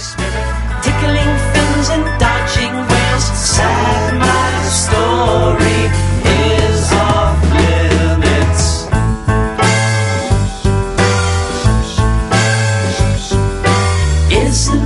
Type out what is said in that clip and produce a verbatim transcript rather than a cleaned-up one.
tickling fins and dodging whales. Sad, my story is off limits. Is